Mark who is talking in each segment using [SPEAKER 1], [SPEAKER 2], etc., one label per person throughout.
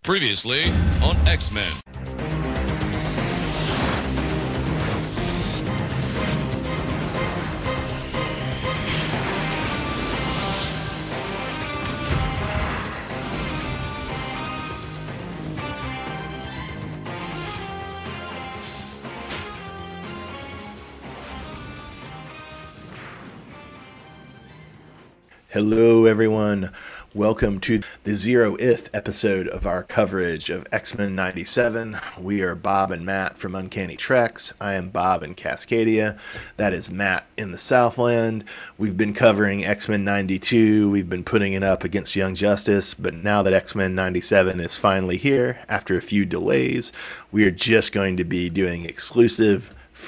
[SPEAKER 1] Previously on X-Men.
[SPEAKER 2] Hello, everyone. Welcome to the 0th episode of our coverage of X-Men 97. We are Bob and Matt from Uncanny Treks. I am Bob in Cascadia. That is Matt in the Southland. We've been covering X-Men 92. We've been putting it up against Young Justice, but now that X-Men 97 is finally here, after a few delays, we are just going to be doing exclusive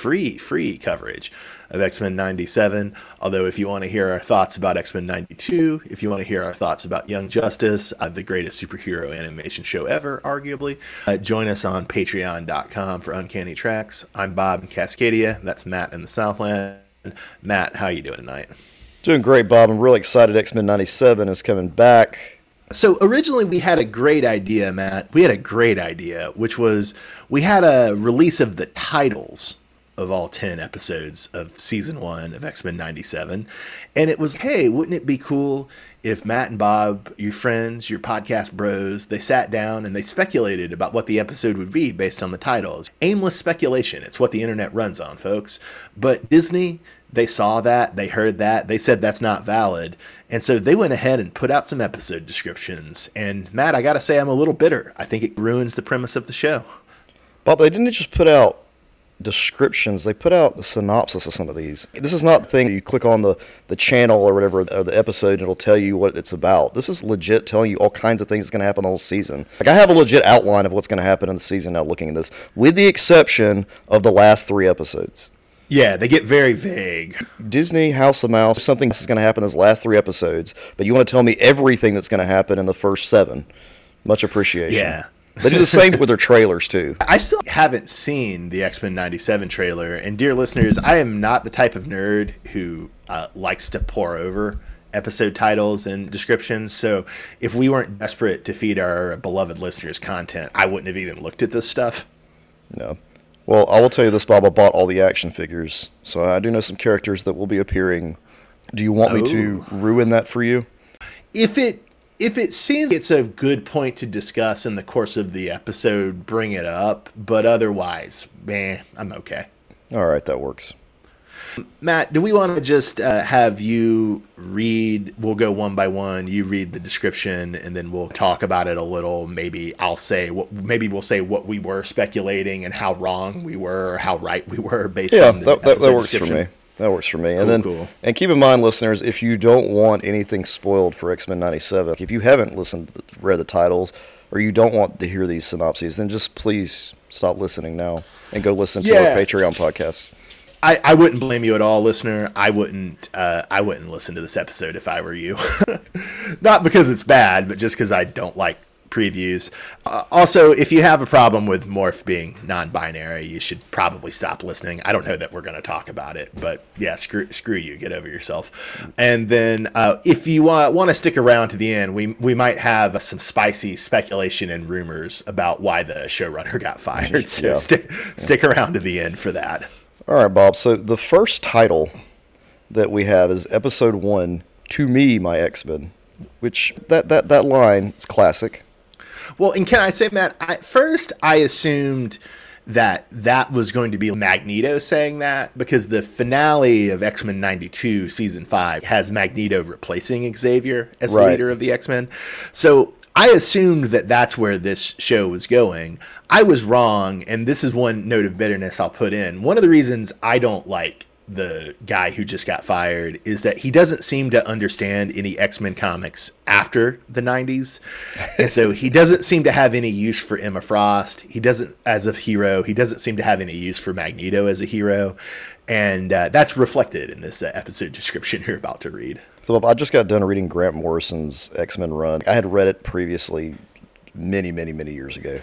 [SPEAKER 2] free coverage of X-Men 97. Although if you want to hear our thoughts about X-Men 92, if you want to hear our thoughts about Young Justice, the greatest superhero animation show ever, arguably, join us on patreon.com for Uncanny Treks. I'm Bob in Cascadia. That's Matt in the Southland. Matt, how you doing tonight?
[SPEAKER 3] Doing great, Bob. I'm really excited X-Men 97 is coming back.
[SPEAKER 2] So originally we had a great idea, Matt. We had a great idea, which was we had a release of the titles of all 10 episodes of season 1 of X-Men 97. And it was, hey, wouldn't it be cool if Matt and Bob, your friends, your podcast bros, they sat down and they speculated about what the episode would be based on the titles. Aimless speculation. It's what the internet runs on, folks. But Disney, they saw that, they heard that, they said that's not valid. And so they went ahead and put out some episode descriptions. And Matt, I gotta say, I'm a little bitter. I think it ruins the premise of the show.
[SPEAKER 3] Bob, they didn't just put out descriptions, they put out the synopsis of some of these. This is not the thing you click on the channel or whatever of the episode and it'll tell you what it's about. This is legit telling you all kinds of things that's going to happen the whole season. Like, I have a legit outline of what's going to happen in the season now looking at this, with the exception of the last 3 episodes.
[SPEAKER 2] Yeah, they get very vague.
[SPEAKER 3] Disney, House of Mouse, something is going to happen in those last 3 episodes, but you want to tell me everything that's going to happen in the first 7. Much appreciation.
[SPEAKER 2] Yeah.
[SPEAKER 3] They do the same with their trailers, too.
[SPEAKER 2] I still haven't seen the X-Men 97 trailer. And dear listeners, I am not the type of nerd who likes to pore over episode titles and descriptions. So if we weren't desperate to feed our beloved listeners content, I wouldn't have even looked at this stuff.
[SPEAKER 3] No. Well, I will tell you this, Bob. I bought all the action figures. So I do know some characters that will be appearing. Do you want me to ruin that for you?
[SPEAKER 2] If it seems it's a good point to discuss in the course of the episode, bring it up. But otherwise, I'm okay.
[SPEAKER 3] All right, that works.
[SPEAKER 2] Matt, do we want to just have you read? We'll go one by one. You read the description, and then we'll talk about it a little. Maybe we'll say what we were speculating and how wrong we were or how right we were based on the
[SPEAKER 3] that works for me. That works for me.
[SPEAKER 2] Cool.
[SPEAKER 3] And keep in mind, listeners, if you don't want anything spoiled for X-Men 97, if you haven't read the titles, or you don't want to hear these synopses, then just please stop listening now and go listen to our Patreon podcast.
[SPEAKER 2] I wouldn't blame you at all, listener. I wouldn't listen to this episode if I were you. Not because it's bad, but just because I don't like previews. Also, if you have a problem with Morph being non-binary, you should probably stop listening. I don't know that we're going to talk about it, but yeah, screw you. Get over yourself. And then if you want to stick around to the end, we might have some spicy speculation and rumors about why the showrunner got fired. So stick around to the end for that.
[SPEAKER 3] All right, Bob. So the first title that we have is Episode 1, To Me, My X-Men, which that line is classic.
[SPEAKER 2] Well, and can I say, Matt, at first I assumed that was going to be Magneto saying that, because the finale of X-Men 92 Season 5 has Magneto replacing Xavier as the leader of the X-Men. So I assumed that that's where this show was going. I was wrong, and this is one note of bitterness I'll put in. One of the reasons I don't like the guy who just got fired is that he doesn't seem to understand any X-Men comics after the 90s. And so he doesn't seem to have any use for Emma Frost. He doesn't as a hero. He doesn't seem to have any use for Magneto as a hero. And that's reflected in this episode description you're about to read.
[SPEAKER 3] So I just got done reading Grant Morrison's X-Men run. I had read it previously many, many, many years ago.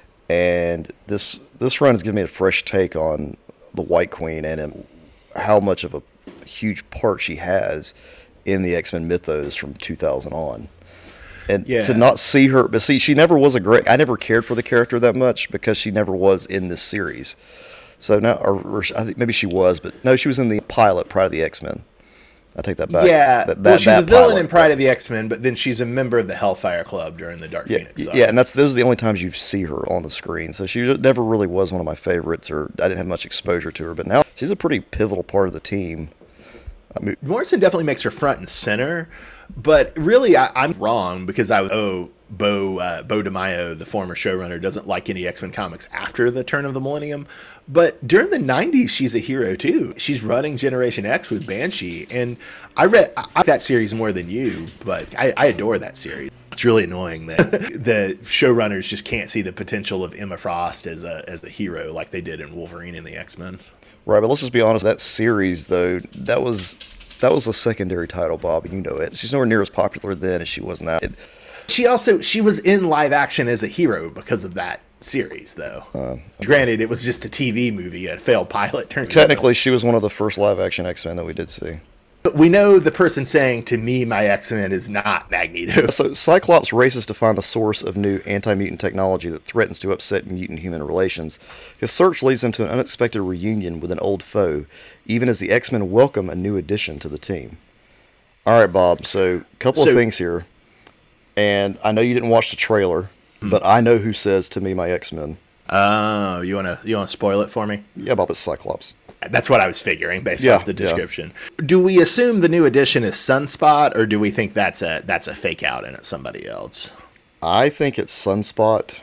[SPEAKER 3] And this run has given me a fresh take on the White Queen and how much of a huge part she has in the X-Men mythos from 2000 on. And
[SPEAKER 2] Yeah.
[SPEAKER 3] to not see her, but see, she never was I never cared for the character that much because she never was in this series. So now, or I think maybe she was, but no, she was in the pilot Pride of the X-Men. I take that back.
[SPEAKER 2] Yeah,
[SPEAKER 3] That
[SPEAKER 2] she's a
[SPEAKER 3] that
[SPEAKER 2] villain
[SPEAKER 3] pilot,
[SPEAKER 2] in Pride of the X-Men, but then she's a member of the Hellfire Club during the Dark
[SPEAKER 3] Yeah,
[SPEAKER 2] Phoenix saga.
[SPEAKER 3] yeah, and those are the only times you see her on the screen. So she never really was one of my favorites, or I didn't have much exposure to her. But now she's a pretty pivotal part of the team. I mean,
[SPEAKER 2] Morrison definitely makes her front and center, but really I'm wrong because Bo DeMaio, the former showrunner, doesn't like any X-Men comics after the turn of the millennium. But during the 90s, she's a hero too. She's running Generation X with Banshee. And I like that series more than you, but I adore that series. It's really annoying that the showrunners just can't see the potential of Emma Frost as a hero like they did in Wolverine and the X-Men.
[SPEAKER 3] right, but let's just be honest. That series, though, that was a secondary title, Bob. You know it. She's nowhere near as popular then as she was now.
[SPEAKER 2] She was in live action as a hero because of that series, though. Granted, it was just a TV movie, a failed pilot.
[SPEAKER 3] Technically, she was one of the first live-action X-Men that we did see.
[SPEAKER 2] But we know the person saying, to me, my X-Men is not Magneto.
[SPEAKER 3] So Cyclops races to find the source of new anti-mutant technology that threatens to upset mutant-human relations. His search leads him to an unexpected reunion with an old foe, even as the X-Men welcome a new addition to the team. All right, Bob, so a couple of things here. And I know you didn't watch the trailer, but I know who says to me, my X-Men.
[SPEAKER 2] Oh, you wanna spoil it for me?
[SPEAKER 3] Yeah, Bob, it's Cyclops.
[SPEAKER 2] That's what I was figuring based off the description. Yeah. Do we assume the new addition is Sunspot, or do we think that's a fake out and it's somebody else?
[SPEAKER 3] I think it's Sunspot,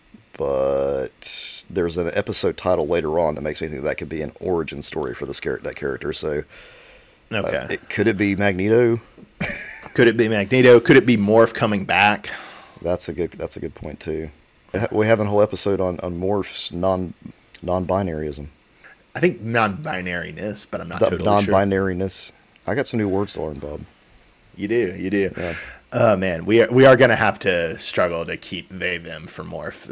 [SPEAKER 3] but there's an episode title later on that makes me think that could be an origin story for that character. So,
[SPEAKER 2] okay,
[SPEAKER 3] could it be Magneto?
[SPEAKER 2] Could it be Magneto? Could it be Morph coming back?
[SPEAKER 3] That's a good point too. We have a whole episode on Morph's non-binaryism.
[SPEAKER 2] I think non-binariness, but I'm not totally sure.
[SPEAKER 3] Non-binariness. I got some new words to learn, Bob.
[SPEAKER 2] You do.
[SPEAKER 3] Yeah.
[SPEAKER 2] Oh man, we are going to have to struggle to keep they them for Morph.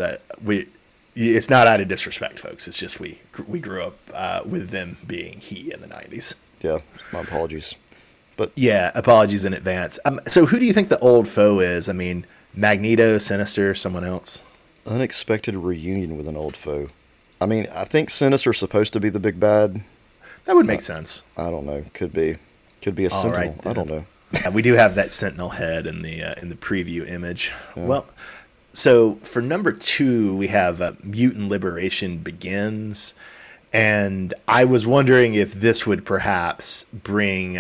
[SPEAKER 2] It's not out of disrespect, folks. It's just we grew up with them being he in the 90s.
[SPEAKER 3] Yeah, my apologies. But
[SPEAKER 2] yeah, apologies in advance. So who do you think the old foe is? I mean, Magneto, Sinister, someone else?
[SPEAKER 3] Unexpected reunion with an old foe. I mean, I think Sinister's supposed to be the big bad.
[SPEAKER 2] That would make sense.
[SPEAKER 3] I don't know. Could be a Sentinel.
[SPEAKER 2] Right,
[SPEAKER 3] I don't know.
[SPEAKER 2] We do have that Sentinel head in the preview image. Yeah. Well, so for number 2, we have Mutant Liberation Begins. And I was wondering if this would perhaps bring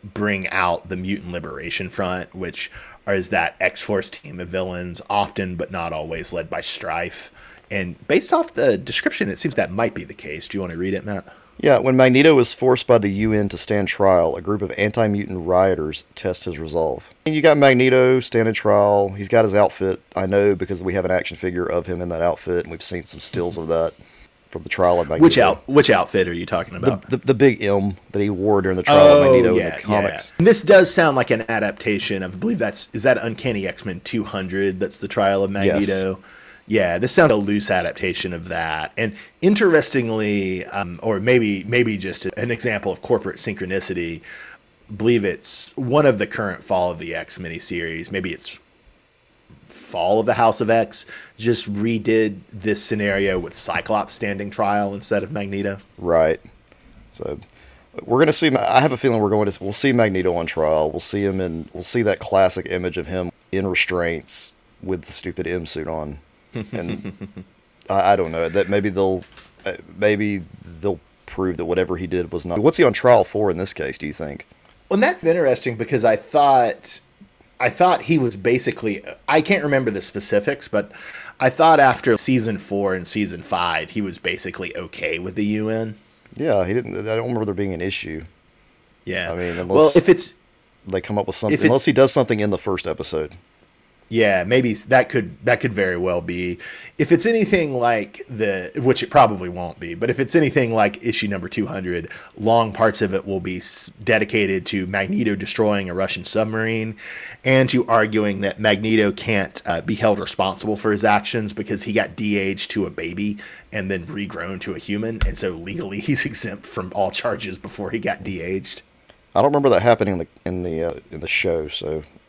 [SPEAKER 2] out the Mutant Liberation Front, which is that X-Force team of villains, often but not always led by Strife. And based off the description, it seems that might be the case. Do you want to read it, Matt?
[SPEAKER 3] Yeah, when Magneto is forced by the UN to stand trial, a group of anti-mutant rioters test his resolve. And you got Magneto standing trial. He's got his outfit. I know because we have an action figure of him in that outfit, and we've seen some stills of that from the trial of Magneto.
[SPEAKER 2] Which outfit are you talking about?
[SPEAKER 3] The big M that he wore during the trial of Magneto in the comics.
[SPEAKER 2] Yeah. And this does sound like an adaptation of, I believe is that Uncanny X-Men 200? That's the trial of Magneto. Yes. Yeah, this sounds a loose adaptation of that. And interestingly, or maybe just an example of corporate synchronicity, I believe it's one of the current Fall of the X miniseries. Maybe it's Fall of the House of X, just redid this scenario with Cyclops standing trial instead of Magneto.
[SPEAKER 3] Right. So we're going to see, I have a feeling we'll see Magneto on trial. We'll see that classic image of him in restraints with the stupid M suit on. And I don't know that maybe they'll prove that whatever he did was not. What's he on trial for in this case, do you think?
[SPEAKER 2] Well, and that's interesting because I thought he was basically, I can't remember the specifics, but I thought after season 4 and season 5 he was basically okay with the UN.
[SPEAKER 3] Yeah, he didn't. I don't remember there being an issue.
[SPEAKER 2] Yeah,
[SPEAKER 3] I mean,
[SPEAKER 2] unless
[SPEAKER 3] they come up with something, unless he does something in the first episode.
[SPEAKER 2] Yeah, maybe that could very well be. If it's anything like which it probably won't be, but if it's anything like issue number 200, long parts of it will be dedicated to Magneto destroying a Russian submarine and to arguing that Magneto can't be held responsible for his actions because he got de-aged to a baby and then regrown to a human, and so legally he's exempt from all charges before he got de-aged.
[SPEAKER 3] I don't remember that happening in the show, so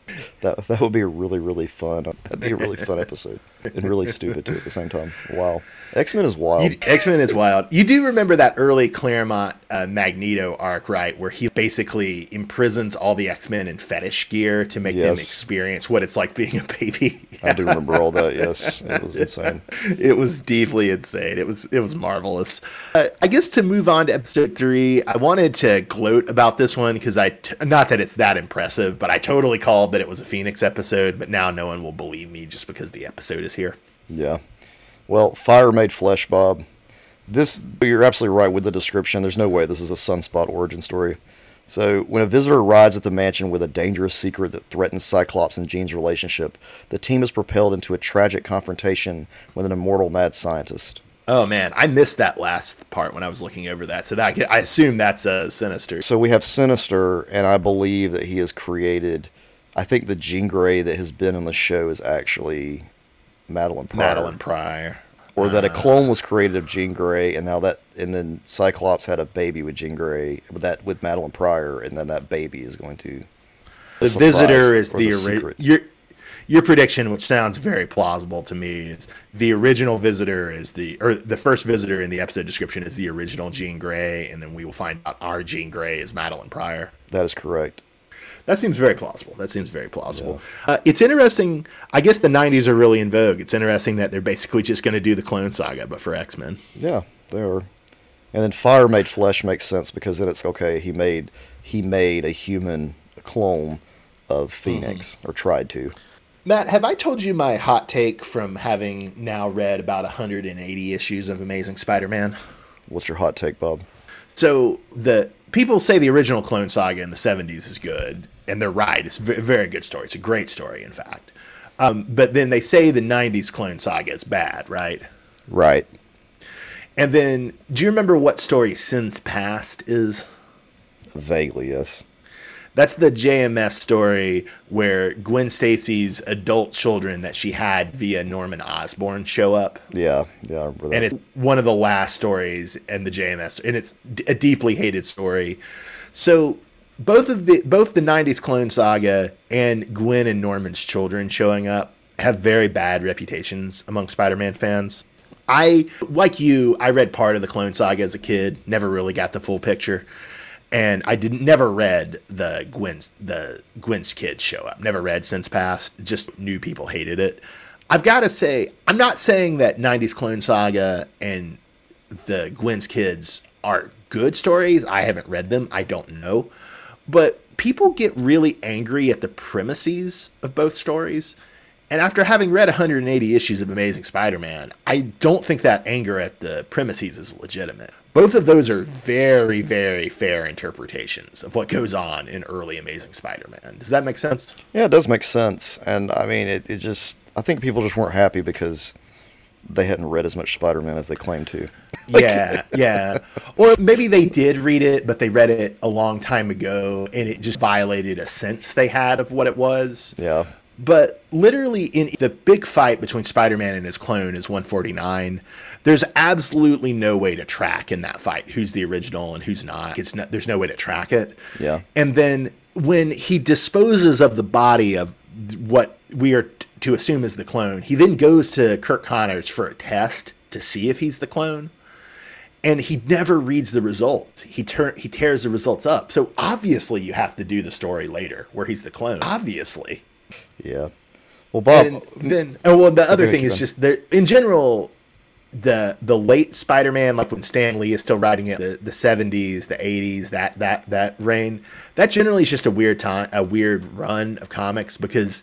[SPEAKER 3] That would be a really, really fun. That'd be a really fun episode, and really stupid too at the same time. Wow, X-Men is wild.
[SPEAKER 2] X-Men is wild. You do remember that early Claremont Magneto arc, right, where he basically imprisons all the X-Men in fetish gear to make them experience what it's like being a baby.
[SPEAKER 3] I do remember all that. Yes, it was insane.
[SPEAKER 2] It was deeply insane. It was marvelous. I guess to move on to episode 3, I wanted to gloat about this one because not that it's that impressive, but I totally called that it was a Phoenix episode, but now no one will believe me just because the episode is here.
[SPEAKER 3] Yeah. Well, Fire Made Flesh, Bob. You're absolutely right with the description. There's no way this is a Sunspot origin story. So, when a visitor arrives at the mansion with a dangerous secret that threatens Cyclops and Jean's relationship, the team is propelled into a tragic confrontation with an immortal mad scientist.
[SPEAKER 2] Oh man, I missed that last part when I was looking over that. So I assume that's Sinister.
[SPEAKER 3] So we have Sinister, and I believe that he has created. I think the Jean Grey that has been on the show is actually Madeline Pryor. Or that a clone was created of Jean Grey, and then Cyclops had a baby with Jean Grey with Madeline Pryor, and then that baby is going to.
[SPEAKER 2] The Visitor is the original. Your prediction, which sounds very plausible to me, is the original Visitor the first Visitor in the episode description is the original Jean Grey, and then we will find out our Jean Grey is Madeline Pryor.
[SPEAKER 3] That is correct.
[SPEAKER 2] That seems very plausible. Yeah. It's interesting. I guess the 90s are really in vogue. It's interesting that they're basically just going to do the Clone Saga, but for X-Men.
[SPEAKER 3] Yeah, they are. And then Fire Made Flesh makes sense because then it's okay. He made a human clone of Phoenix, or tried to.
[SPEAKER 2] Matt, have I told you my hot take from having now read about 180 issues of Amazing Spider-Man?
[SPEAKER 3] What's your hot take, Bob?
[SPEAKER 2] So the people say the original Clone Saga in the 70s is good, and they're right. It's a very good story. It's a great story, in fact. But then they say the 90s Clone Saga is bad, right?
[SPEAKER 3] Right.
[SPEAKER 2] And then, do you remember what story Sins Past is?
[SPEAKER 3] Vaguely, yes.
[SPEAKER 2] That's the JMS story where Gwen Stacy's adult children that she had via Norman Osborn show up.
[SPEAKER 3] Yeah, I remember that.
[SPEAKER 2] And it's one of the last stories in the JMS, and it's a deeply hated story. So both the 90s Clone Saga and Gwen and Norman's children showing up have very bad reputations among Spider-Man fans. Like you, I read part of the Clone Saga as a kid, never really got the full picture. And I never read the Gwen's kids show up. Never read Sins Past. Just knew people hated it. I've got to say, I'm not saying that 90s Clone Saga and the Gwen's kids are good stories. I haven't read them. I don't know. But people get really angry at the premises of both stories. And after having read 180 issues of Amazing Spider-Man, I don't think that anger at the premises is legitimate. Both of those are very, very fair interpretations of what goes on in early Amazing Spider-Man. Does that make sense?
[SPEAKER 3] Yeah, it does make sense. And I mean, I think people just weren't happy because they hadn't read as much Spider-Man as they claimed to.
[SPEAKER 2] Yeah. Or maybe they did read it, but they read it a long time ago, and it just violated a sense they had of what it was.
[SPEAKER 3] Yeah.
[SPEAKER 2] But literally in the big fight between Spider-Man and his clone is 149. There's absolutely no way to track in that fight who's the original and who's not. There's no way to track it.
[SPEAKER 3] Yeah.
[SPEAKER 2] And then when he disposes of the body of what we are to assume is the clone, he then goes to Kirk Connors for a test to see if he's the clone. And he never reads the results. He tears the results up. So obviously you have to do the story later where he's the clone. Obviously.
[SPEAKER 3] Yeah. Well, Bob.
[SPEAKER 2] The other thing is just there in general, the late Spider-Man, like when Stan Lee is still writing it, the 70s, the 80s, that reign, that generally is just a weird run of comics because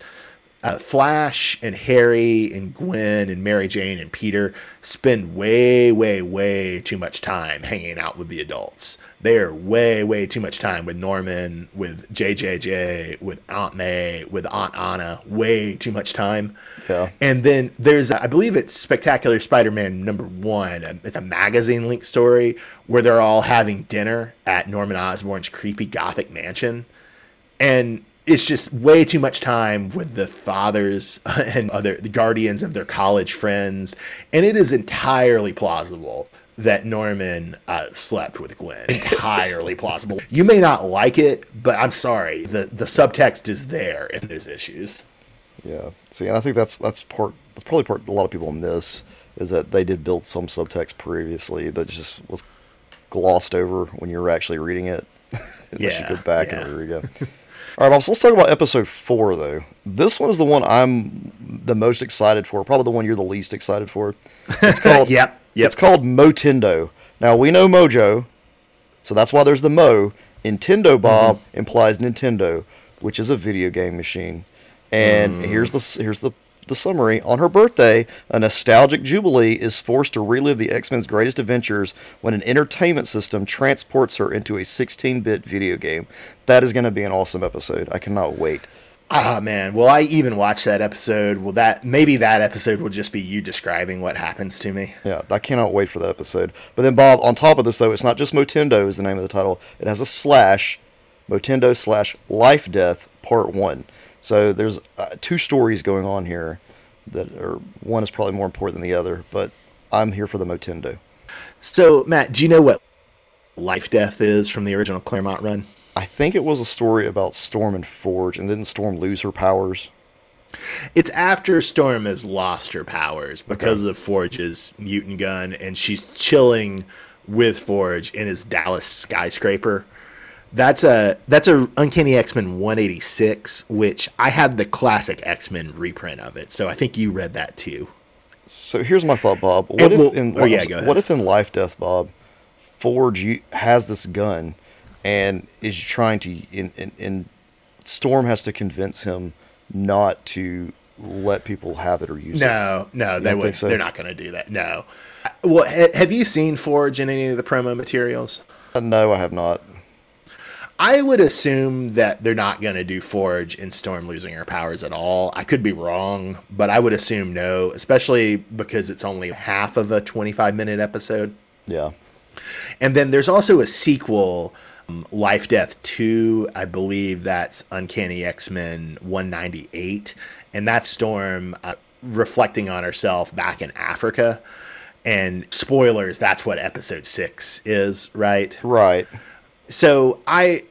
[SPEAKER 2] Flash and Harry and Gwen and Mary Jane and Peter spend way, way, way too much time hanging out with the adults. They are way, way too much time with Norman, with JJJ, with Aunt May, with Aunt Anna. Way too much time.
[SPEAKER 3] Yeah.
[SPEAKER 2] And then there's, I believe it's Spectacular Spider-Man #1. It's a magazine link story where they're all having dinner at Norman Osborn's creepy gothic mansion. And it's just way too much time with the fathers and the guardians of their college friends. And it is entirely plausible that Norman slept with Gwen. Entirely plausible. You may not like it, but I'm sorry. The subtext is there in those issues.
[SPEAKER 3] Yeah. See, and I think that's probably part a lot of people miss, is that they did build some subtext previously that just was glossed over when you were actually reading it. Unless you go back and reread it. All right, Bob, so let's talk about episode 4, though. This one is the one I'm the most excited for, probably the one you're the least excited for. It's called
[SPEAKER 2] Yep.
[SPEAKER 3] It's called Motendo. Now, we know Mojo, so that's why there's the Mo. Nintendo, Bob, implies Nintendo, which is a video game machine. And here's the summary. On her birthday, a nostalgic Jubilee is forced to relive the X-Men's greatest adventures when an entertainment system transports her into a 16-bit video game. That is going to be an awesome episode. I cannot wait.
[SPEAKER 2] Ah, man. Will I even watch that episode? Maybe that episode will just be you describing what happens to me.
[SPEAKER 3] Yeah, I cannot wait for that episode. But then, Bob, on top of this, though, it's not just Motendo is the name of the title. It has a slash, Motendo / Life Death Part 1. So there's 2 stories going on here one is probably more important than the other, but I'm here for the Motendo.
[SPEAKER 2] So, Matt, do you know what Life Death is from the original Claremont run?
[SPEAKER 3] I think it was a story about Storm and Forge, and didn't Storm lose her powers?
[SPEAKER 2] It's after Storm has lost her powers because of Forge's mutant gun, and she's chilling with Forge in his Dallas skyscraper. That's a Uncanny X-Men 186, which I had the classic X-Men reprint of it, so I think you read that too.
[SPEAKER 3] So here's my thought, Bob.
[SPEAKER 2] Go ahead.
[SPEAKER 3] What if in Life Death, Bob, Forge has this gun and is trying to, and Storm has to convince him not to let people have it or use it?
[SPEAKER 2] No, they wouldn't. So? They're not going to do that. No. Well, have you seen Forge in any of the promo materials?
[SPEAKER 3] No, I have not.
[SPEAKER 2] I would assume that they're not going to do Forge and Storm losing her powers at all. I could be wrong, but I would assume no, especially because it's only half of a 25-minute episode.
[SPEAKER 3] Yeah.
[SPEAKER 2] And then there's also a sequel, Life Death 2. I believe that's Uncanny X-Men 198. And that's Storm reflecting on herself back in Africa. And spoilers, that's what episode 6 is, right?
[SPEAKER 3] Right.
[SPEAKER 2] So I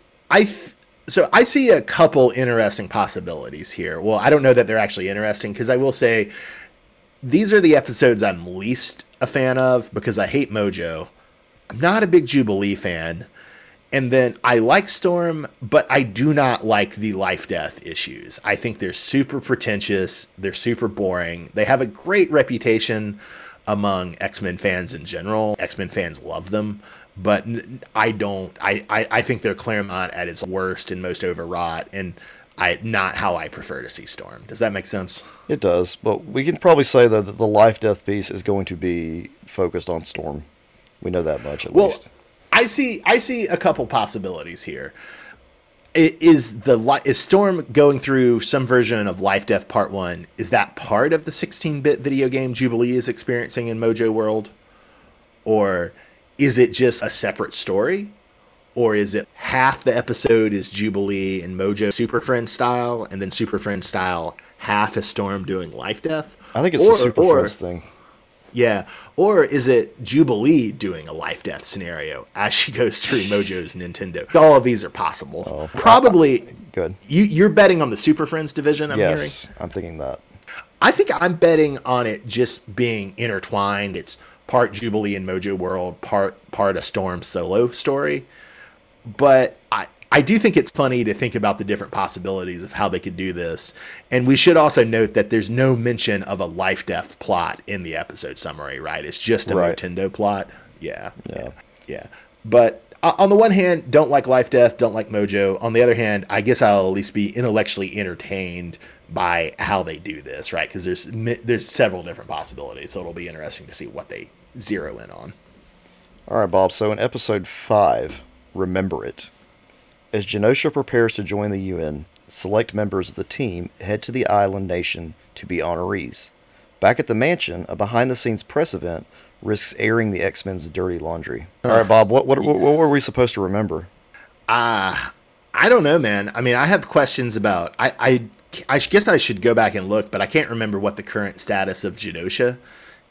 [SPEAKER 2] see a couple interesting possibilities here. Well, I don't know that they're actually interesting, because I will say these are the episodes I'm least a fan of because I hate Mojo. I'm not a big Jubilee fan. And then I like Storm, but I do not like the life-death issues. I think they're super pretentious. They're super boring. They have a great reputation among X-Men fans in general. X-Men fans love them. But I don't. I think they're Claremont at its worst and most overwrought, and not how I prefer to see Storm. Does that make sense?
[SPEAKER 3] It does, but we can probably say that the life-death piece is going to be focused on Storm. We know that much, at least.
[SPEAKER 2] I see a couple possibilities here. Is Storm going through some version of Life Death Part 1? Is that part of the 16-bit video game Jubilee is experiencing in Mojo World? Or is it just a separate story? Or is it half the episode is Jubilee and Mojo Super Friend style, and then Super Friend style half is Storm doing Life Death?
[SPEAKER 3] I think it's the Super Friends thing.
[SPEAKER 2] Yeah. Or is it Jubilee doing a Life Death scenario as she goes through Mojo's Nintendo? All of these are possible.
[SPEAKER 3] Oh,
[SPEAKER 2] Probably.
[SPEAKER 3] Good.
[SPEAKER 2] You're betting on the Super Friends division, I'm hearing?
[SPEAKER 3] Yes, I'm thinking that.
[SPEAKER 2] I think I'm betting on it just being intertwined. It's part Jubilee and Mojo World, part a Storm solo story. But I do think it's funny to think about the different possibilities of how they could do this. And we should also note that there's no mention of a life-death plot in the episode summary, right? It's just a Nintendo plot. Yeah. But on the one hand, don't like life-death, don't like Mojo. On the other hand, I guess I'll at least be intellectually entertained by how they do this, right? Because there's several different possibilities, so it'll be interesting to see what they zero in on.
[SPEAKER 3] All right, Bob. So in episode 5, Remember It. As Genosha prepares to join the UN, select members of the team head to the island nation to be honorees. Back at the mansion, a behind-the-scenes press event risks airing the X-Men's dirty laundry. All right, Bob, what were we supposed to remember?
[SPEAKER 2] I don't know, man. I mean, I have questions about... I guess I should go back and look, but I can't remember what the current status of Genosha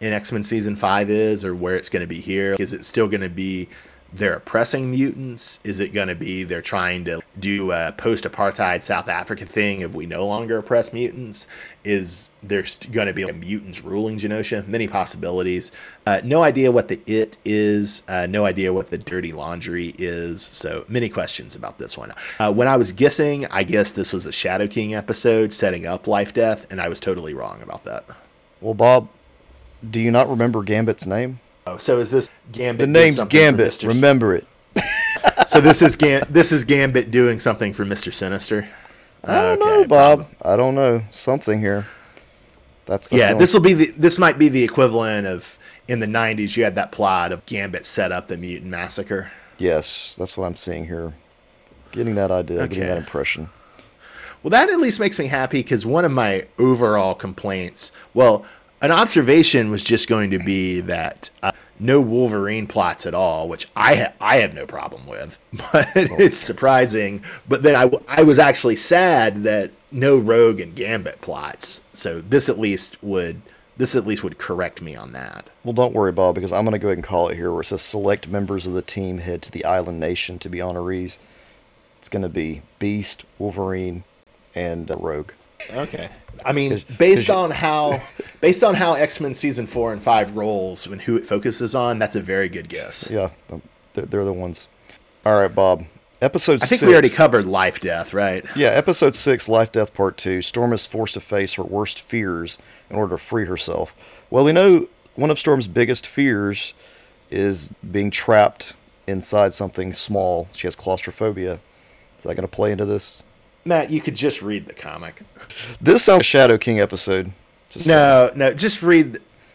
[SPEAKER 2] in X-Men Season 5 is, or where it's going to be here. Is it still going to be they're oppressing mutants? Is it going to be they're trying to do a post-apartheid South Africa thing if we no longer oppress mutants? Is there going to be mutants ruling Genosha? Many possibilities. No idea what the it is. No idea what the dirty laundry is. So many questions about this one. When I was guessing, I guess this was a Shadow King episode setting up Life Death, and I was totally wrong about that.
[SPEAKER 3] Well, Bob, do you not remember Gambit's name?
[SPEAKER 2] Oh, so is this Gambit?
[SPEAKER 3] The name's Gambit. Remember it.
[SPEAKER 2] So this is Gambit doing something for Mr. Sinister.
[SPEAKER 3] I don't know, Bob. I don't know. Something here. That's
[SPEAKER 2] this might be the equivalent of in the 90s. You had that plot of Gambit set up the mutant massacre.
[SPEAKER 3] Yes, that's what I'm seeing here. Getting that idea, getting that impression.
[SPEAKER 2] Well, that at least makes me happy because one of my overall complaints, an observation was just going to be that no Wolverine plots at all, which I have no problem with, but it's surprising. But then I was actually sad that no Rogue and Gambit plots. So this at least would correct me on that.
[SPEAKER 3] Well, don't worry, Bob, because I'm going to go ahead and call it here where it says select members of the team head to the Island Nation to be honorees. It's going to be Beast, Wolverine, and Rogue.
[SPEAKER 2] Okay. I mean, based on how X-Men Season 4 and 5 rolls and who it focuses on, that's a very good guess.
[SPEAKER 3] Yeah, they're the ones. All right, Bob. Episode 6.
[SPEAKER 2] I think we already covered Life Death, right?
[SPEAKER 3] Yeah, Episode 6, Life Death Part 2. Storm is forced to face her worst fears in order to free herself. Well, we know one of Storm's biggest fears is being trapped inside something small. She has claustrophobia. Is that going to play into this?
[SPEAKER 2] Matt, you could just read the comic.
[SPEAKER 3] This sounds like a Shadow King episode.
[SPEAKER 2] No, just read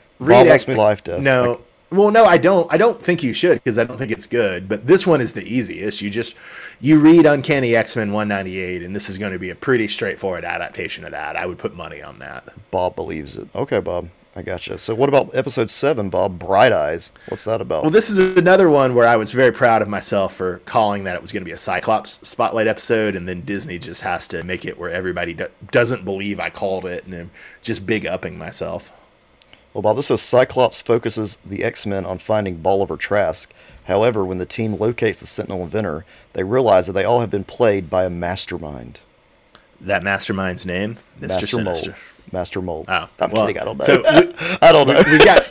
[SPEAKER 3] Life Death.
[SPEAKER 2] No. Well, no, I don't think you should because I don't think it's good. But this one is the easiest. You read Uncanny X-Men 198, and this is going to be a pretty straightforward adaptation of that. I would put money on that.
[SPEAKER 3] Bob believes it. Okay, Bob. I gotcha. So what about Episode 7, Bob? Bright Eyes. What's that about?
[SPEAKER 2] Well, this is another one where I was very proud of myself for calling that it was going to be a Cyclops spotlight episode, and then Disney just has to make it where everybody doesn't believe I called it, and I'm just big-upping myself.
[SPEAKER 3] Well, Bob, this says Cyclops focuses the X-Men on finding Bolivar Trask. However, when the team locates the Sentinel inventor, they realize that they all have been played by a mastermind.
[SPEAKER 2] That mastermind's name? Mr. Sinister.
[SPEAKER 3] Master Mold.
[SPEAKER 2] Oh,
[SPEAKER 3] I'm kidding. I don't know.
[SPEAKER 2] So
[SPEAKER 3] I don't know.
[SPEAKER 2] We got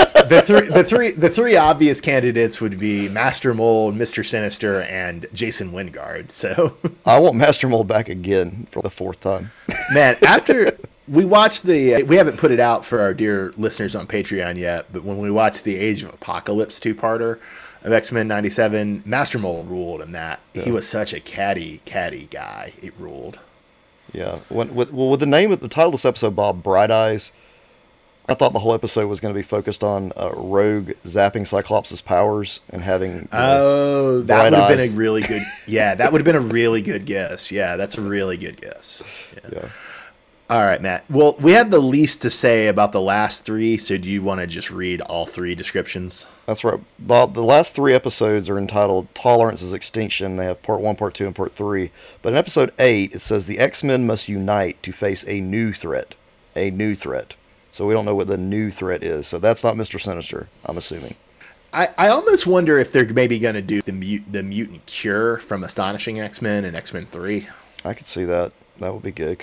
[SPEAKER 2] the three obvious candidates would be Master Mold, Mr. Sinister, and Jason Wingard. So
[SPEAKER 3] I want Master Mold back again for the 4th time.
[SPEAKER 2] Man, after we watched we haven't put it out for our dear listeners on Patreon yet, but when we watched the Age of Apocalypse 2-parter of X-Men 97, Master Mold ruled in that. Yeah. He was such a catty guy. It ruled.
[SPEAKER 3] Yeah. With the name of the title of this episode, Bob, Bright Eyes, I thought the whole episode was going to be focused on Rogue zapping Cyclops' powers and having.
[SPEAKER 2] That would have been a really good. Yeah, that would have been a really good guess. Yeah, that's a really good guess. Yeah. All right, Matt. Well, we have the least to say about the last 3, so do you want to just read all 3 descriptions?
[SPEAKER 3] That's right, Bob. The last 3 episodes are entitled Tolerance is Extinction. They have Part 1, Part 2, and Part 3. But in Episode 8, it says the X-Men must unite to face a new threat. A new threat. So we don't know what the new threat is. So that's not Mr. Sinister, I'm assuming.
[SPEAKER 2] I almost wonder if they're maybe going to do the mutant cure from Astonishing X-Men and X-Men 3.
[SPEAKER 3] I could see that. That would be good,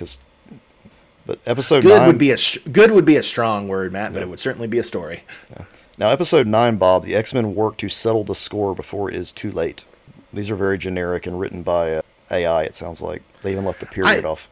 [SPEAKER 3] but Episode
[SPEAKER 2] good
[SPEAKER 3] 9...
[SPEAKER 2] would be a strong word, Matt, but it would certainly be a story.
[SPEAKER 3] Yeah. Now, Episode 9, Bob, the X-Men work to settle the score before it is too late. These are very generic and written by AI, it sounds like. They even left the period off.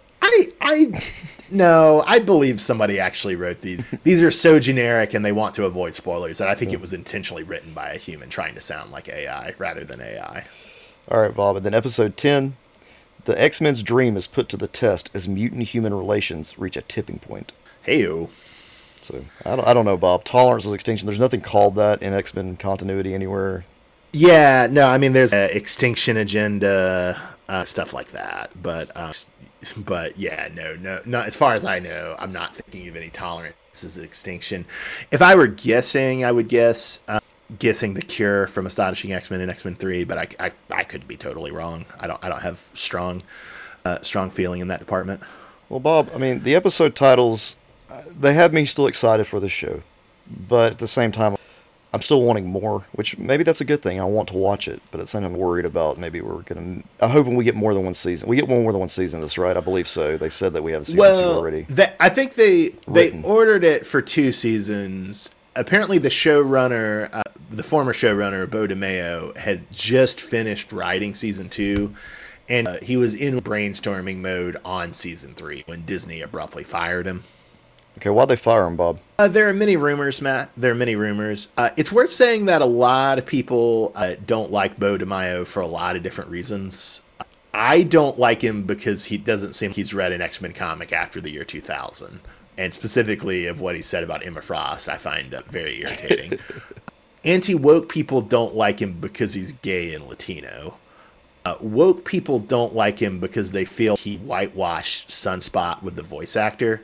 [SPEAKER 2] No, I believe somebody actually wrote these. These are so generic and they want to avoid spoilers that I think it was intentionally written by a human trying to sound like AI rather than AI.
[SPEAKER 3] All right, Bob, and then Episode 10... The X-Men's dream is put to the test as mutant-human relations reach a tipping point.
[SPEAKER 2] Hey-o.
[SPEAKER 3] So, I don't know, Bob. Tolerance is extinction. There's nothing called that in X-Men continuity anywhere.
[SPEAKER 2] Yeah, no, I mean, there's extinction agenda, stuff like that. But yeah, no. As far as I know, I'm not thinking of any tolerance as extinction. If I were guessing, I would guessing the cure from Astonishing X-Men and X-Men 3, but I could be totally wrong. I don't have strong feeling in that department.
[SPEAKER 3] Well, Bob, I mean, the episode titles, they have me still excited for this show. but at the same time, I'm still wanting more, which maybe that's a good thing. I want to watch it, but at the same time, I'm worried about maybe we're going to... I'm hoping we get more than one season. We get more than one season, that's right? I believe so. They said that we have season 2 already.
[SPEAKER 2] I think they
[SPEAKER 3] Written.
[SPEAKER 2] ordered it for 2 seasons. Apparently the showrunner, the former showrunner, Bo DeMayo, had just finished writing season 2, and he was in brainstorming mode on season 3 when Disney abruptly fired him.
[SPEAKER 3] Okay, why'd they fire him, Bob?
[SPEAKER 2] There are many rumors, Matt. There are many rumors. It's worth saying that a lot of people don't like Bo DeMayo for a lot of different reasons. I don't like him because he doesn't seem he's read an X-Men comic after the year 2000. And specifically of what he said about Emma Frost, I find very irritating. Anti-woke people don't like him because he's gay and Latino. Woke people don't like him because they feel he whitewashed Sunspot with the voice actor,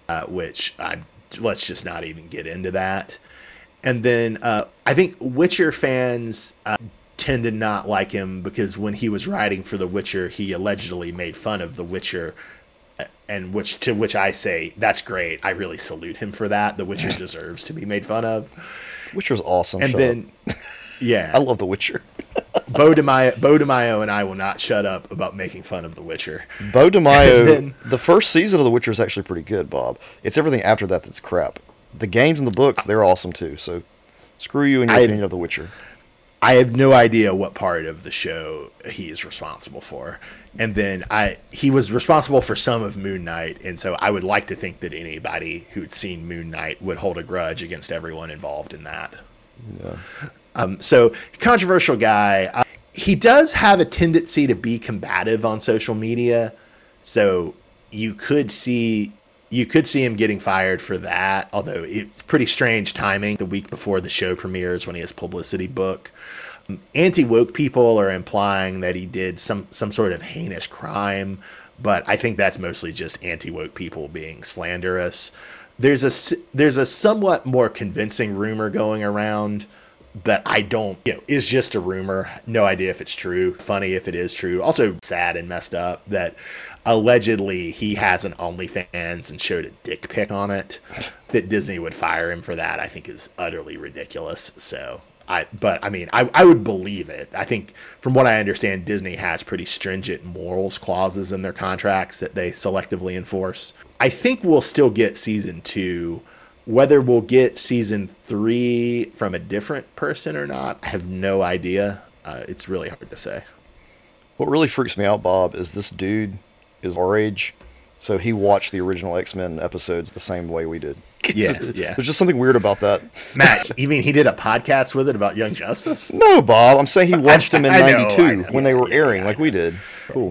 [SPEAKER 2] let's just not even get into that. And then I think Witcher fans tend to not like him because when he was writing for The Witcher, he allegedly made fun of The Witcher, and to which I say, that's great. I really salute him for that. The Witcher deserves to be made fun of.
[SPEAKER 3] Witcher's awesome.
[SPEAKER 2] And then, yeah.
[SPEAKER 3] I love The Witcher.
[SPEAKER 2] Bo DeMayo and I will not shut up about making fun of The Witcher.
[SPEAKER 3] Bo DeMayo, the first season of The Witcher is actually pretty good, Bob. It's everything after that that's crap. The games and the books, they're awesome too. So screw you and your opinion of The Witcher.
[SPEAKER 2] I have no idea what part of the show he is responsible for. And then he was responsible for some of Moon Knight, and so I would like to think that anybody who'd seen Moon Knight would hold a grudge against everyone involved in that.
[SPEAKER 3] Yeah.
[SPEAKER 2] So, controversial guy. He does have a tendency to be combative on social media, so you could see him getting fired for that, although it's pretty strange timing the week before the show premieres when he has publicity book. Anti-woke people are implying that he did some sort of heinous crime, but I think that's mostly just anti-woke people being slanderous. There's a somewhat more convincing rumor going around that I don't, is just a rumor. No idea if it's true. Funny if it is true. Also sad and messed up that allegedly he has an OnlyFans and showed a dick pic on it. That Disney would fire him for that, I think, is utterly ridiculous. So, I would believe it. I think from what I understand, Disney has pretty stringent morals clauses in their contracts that they selectively enforce. I think we'll still get season 2. Whether we'll get season 3 from a different person or not, I have no idea. It's really hard to say.
[SPEAKER 3] What really freaks me out, Bob, is this dude is our age, so he watched the original X-Men episodes the same way we did.
[SPEAKER 2] Yeah.
[SPEAKER 3] There's just something weird about that.
[SPEAKER 2] Matt, you mean he did a podcast with it about Young Justice?
[SPEAKER 3] No, Bob. I'm saying he watched them in
[SPEAKER 2] I know,
[SPEAKER 3] 92 when they were airing like we did. Cool.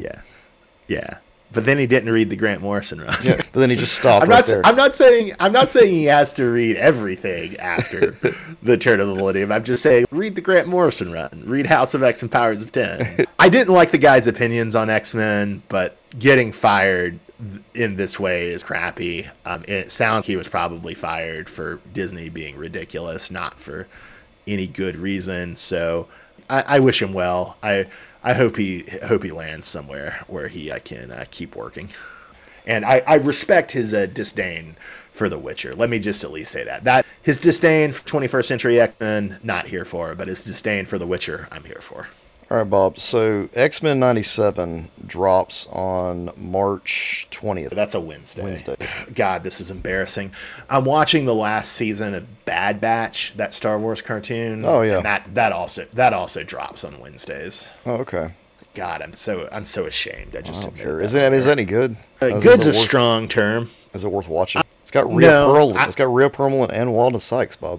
[SPEAKER 2] Yeah. But then he didn't read the Grant Morrison run.
[SPEAKER 3] Yeah, but then he just stopped
[SPEAKER 2] I'm not saying he has to read everything after the Turn of the Millennium. I'm just saying read the Grant Morrison run. Read House of X and Powers of 10. I didn't like the guy's opinions on X-Men, but getting fired in this way is crappy. It sounds like he was probably fired for Disney being ridiculous, not for any good reason. So I wish him well. I hope he lands somewhere where he can keep working. And I respect his disdain for The Witcher. Let me just at least say that his disdain for 21st century X-Men, not here for, but his disdain for The Witcher, I'm here for.
[SPEAKER 3] All right, Bob. So X-Men 97 drops on March 20th.
[SPEAKER 2] That's a Wednesday. God, this is embarrassing. I'm watching the last season of Bad Batch, that Star Wars cartoon.
[SPEAKER 3] Oh yeah.
[SPEAKER 2] And that also drops on Wednesdays.
[SPEAKER 3] Oh, okay.
[SPEAKER 2] God, I'm so ashamed. I don't
[SPEAKER 3] care. Is that any good?
[SPEAKER 2] Good's a strong term.
[SPEAKER 3] Is it worth watching? It's got Rhea Perlman. It's got Rhea Perlman and Wanda Sykes, Bob.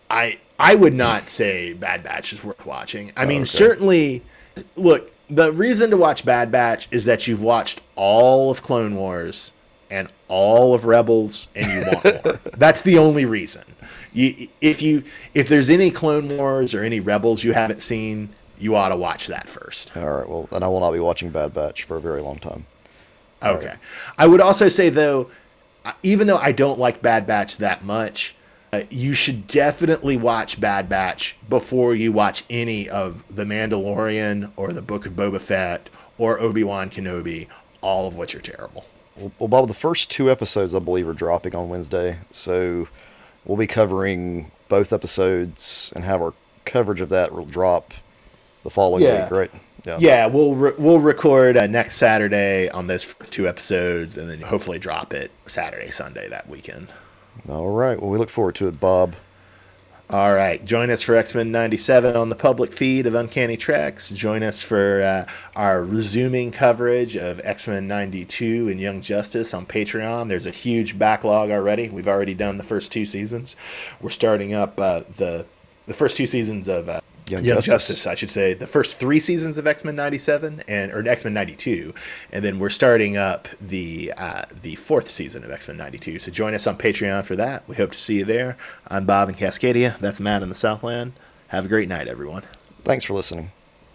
[SPEAKER 2] I would not say Bad Batch is worth watching. I mean, certainly, look, the reason to watch Bad Batch is that you've watched all of Clone Wars and all of Rebels and you want more. That's the only reason. If there's any Clone Wars or any Rebels you haven't seen, you ought to watch that first.
[SPEAKER 3] All right, well, then I will not be watching Bad Batch for a very long time.
[SPEAKER 2] Okay. Right. I would also say, though, even though I don't like Bad Batch that much, you should definitely watch Bad Batch before you watch any of The Mandalorian or The Book of Boba Fett or Obi-Wan Kenobi, all of which are terrible.
[SPEAKER 3] Well, Bob, the first 2 episodes, I believe, are dropping on Wednesday. So we'll be covering both episodes and have our coverage of that will drop the following week, right?
[SPEAKER 2] Yeah, we'll record next Saturday on those first 2 episodes, and then hopefully drop it Saturday, Sunday that weekend.
[SPEAKER 3] All right. Well, we look forward to it, Bob.
[SPEAKER 2] All right. Join us for X-Men 97 on the public feed of Uncanny Treks. Join us for our resuming coverage of X-Men 92 and Young Justice on Patreon. There's a huge backlog already. We've already done the first 2 seasons. We're starting up the first 2 seasons of Young Justice, I should say. The first 3 seasons of X-Men 97 or X-Men 92, and then we're starting up the 4th season of X-Men 92. So join us on Patreon for that. We hope to see you there. I'm Bob in Cascadia. That's Matt in the Southland. Have a great night, everyone.
[SPEAKER 3] Thanks for listening.